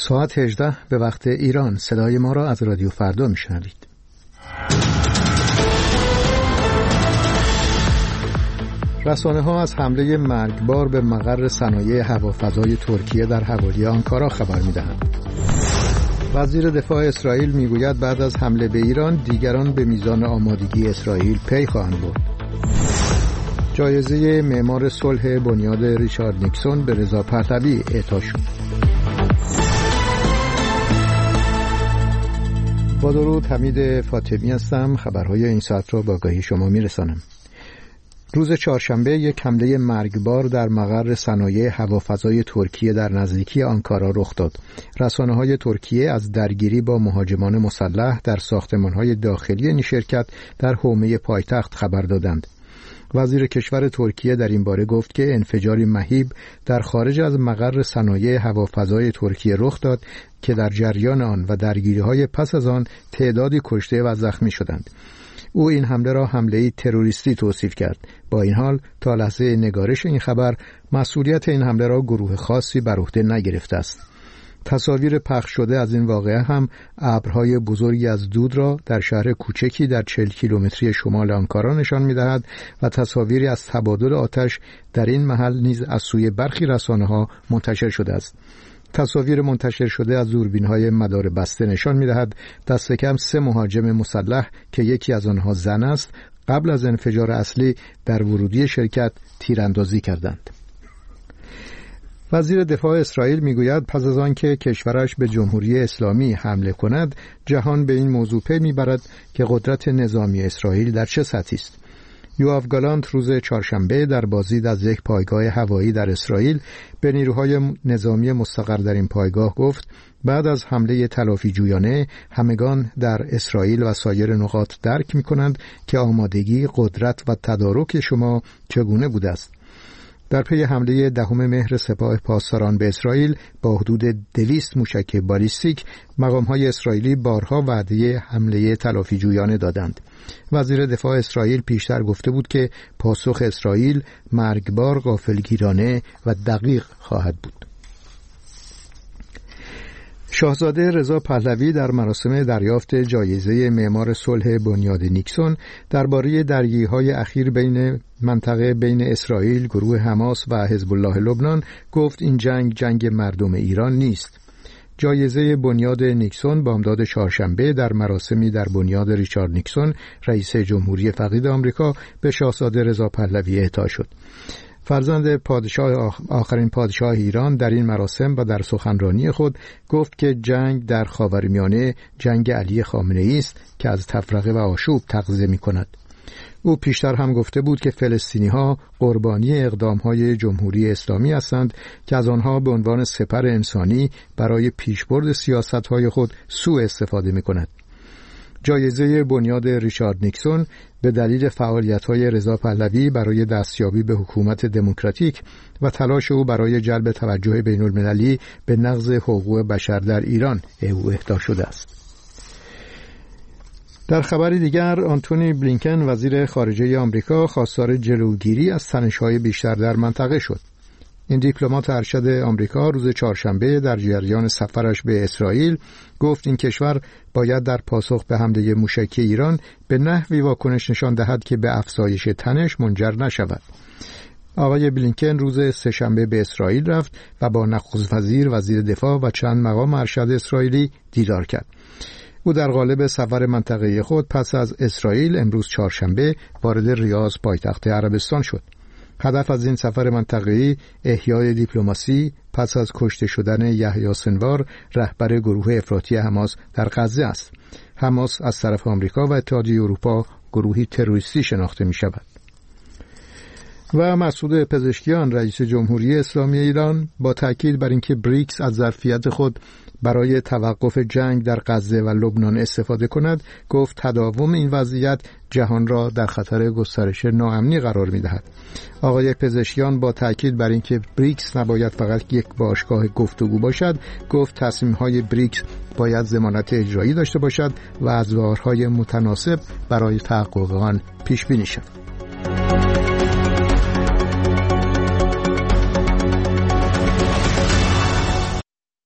ساعت 18 به وقت ایران. صدای ما را از رادیو فردا میشنوید. رسانه‌ها از حمله مرگبار به مقر صنایع هوافضای ترکیه در حوالی آنکارا خبر می‌دهند. وزیر دفاع اسرائیل میگوید بعد از حمله به ایران دیگران به میزان آمادگی اسرائیل پی خواهند برد. جایزه معمار صلح بنیاد ریچارد نیکسون به رضا پهلوی اعطا شد. با درود، حمید فاطمی هستم. خبرهای این ساعت را با آگاهی شما میرسانم. روز چهارشنبه یک حمله مرگبار در مقر صنایع هوافضای ترکیه در نزدیکی آنکارا رخ داد. رسانه‌های ترکیه از درگیری با مهاجمان مسلح در ساختمان‌های داخلی این شرکت در حومه پایتخت خبر دادند. وزیر کشور ترکیه در این باره گفت که انفجاری مهیب در خارج از مقر صنایع هوافضای ترکیه رخ داد که در جریان آن و درگیری‌های پس از آن تعدادی کشته و زخمی شدند. او این حمله را حمله‌ای تروریستی توصیف کرد. با این حال تا لحظه نگارش این خبر مسئولیت این حمله را گروه خاصی بر عهده نگرفته است. تصاویر پخش شده از این واقعه هم ابرهای بزرگی از دود را در شهر کوچکی در 40 کیلومتری شمال آنکارا نشان می‌دهد و تصاویری از تبادل آتش در این محل نیز از سوی برخی رسانه‌ها منتشر شده است. تصاویر منتشر شده از دوربین‌های مدار بسته نشان می‌دهد دست کم 3 مهاجم مسلح که یکی از آنها زن است قبل از انفجار اصلی در ورودی شرکت تیراندازی کردند. وزیر دفاع اسرائیل میگوید پس از آن که کشورش به جمهوری اسلامی حمله کند، جهان به این موضوع پی میبرد که قدرت نظامی اسرائیل در چه سطحی است. یوآف گالانت روز چهارشنبه در بازدید از یک پایگاه هوایی در اسرائیل به نیروهای نظامی مستقر در این پایگاه گفت بعد از حمله تلافی جویانه همگان در اسرائیل و سایر نقاط درک می‌کنند که آمادگی، قدرت و تدارک شما چگونه بوده است. در پی حمله 10 مهر سپاه پاسداران به اسرائیل با حدود 200 موشک بالیستیک، مقام‌های اسرائیلی بارها وعده حمله تلافی جویانه دادند. وزیر دفاع اسرائیل پیشتر گفته بود که پاسخ اسرائیل مرگبار، غافلگیرانه و دقیق خواهد بود. شاهزاده رضا پهلوی در مراسم دریافت جایزه معمار صلح بنیاد نیکسون درباره درگیری‌های اخیر بین اسرائیل، گروه حماس و حزب الله لبنان گفت این جنگ مردم ایران نیست. جایزه بنیاد نیکسون بامداد چهارشنبه در مراسمی در بنیاد ریچارد نیکسون رئیس جمهوری فقید آمریکا به شاهزاده رضا پهلوی اعطا شد. فرزند آخرین پادشاه ایران در این مراسم و در سخنرانی خود گفت که جنگ در خاورمیانه جنگ علی خامنه‌ای است که از تفرقه و آشوب تغذیه می‌کند. او پیشتر هم گفته بود که فلسطینی‌ها قربانی اقدام‌های جمهوری اسلامی هستند که از آنها به عنوان سپر انسانی برای پیشبرد سیاست‌های خود سوء استفاده می‌کند. جایزه بنیاد ریچارد نیکسون به دلیل فعالیت‌های رضا پهلوی برای دستیابی به حکومت دموکراتیک و تلاش او برای جلب توجه بین‌المللی به نقض حقوق بشر در ایران اهدا شده است. در خبری دیگر، آنتونی بلینکن وزیر خارجه آمریکا خواستار جلوگیری از تنش‌های بیشتر در منطقه شد. این دیپلمات ارشد آمریکا روز چهارشنبه در جریان سفرش به اسرائیل گفت این کشور باید در پاسخ به حمله موشکی ایران به نحوی واکنش نشان دهد که به افزایش تنش منجر نشود. آقای بلینکن روز سه‌شنبه به اسرائیل رفت و با نخست وزیر، وزیر دفاع و چند مقام ارشد اسرائیلی دیدار کرد. او در قالب سفر منطقه‌ای خود پس از اسرائیل امروز چهارشنبه وارد ریاض پایتخت عربستان شد. هدف از این سفر منطقه‌ای احیای دیپلماسی پس از کشته شدن یحیی سنوار رهبر گروه افراطی حماس در غزه است. حماس از طرف آمریکا و اتحادیه اروپا گروهی تروریستی شناخته می شود. و مسعود پزشکیان رئیس جمهوری اسلامی ایران با تاکید بر اینکه بریکس از ظرفیت خود برای توقف جنگ در غزه و لبنان استفاده کند، گفت تداوم این وضعیت جهان را در خطر گسترش ناامنی قرار می‌دهد. آقای پزشکیان با تاکید بر اینکه بریکس نباید فقط یک باشگاه گفتگو باشد، گفت تصمیم‌های بریکس باید ضمانت اجرایی داشته باشد و ابزارهای متناسب برای تحقق آن پیش بینی شود.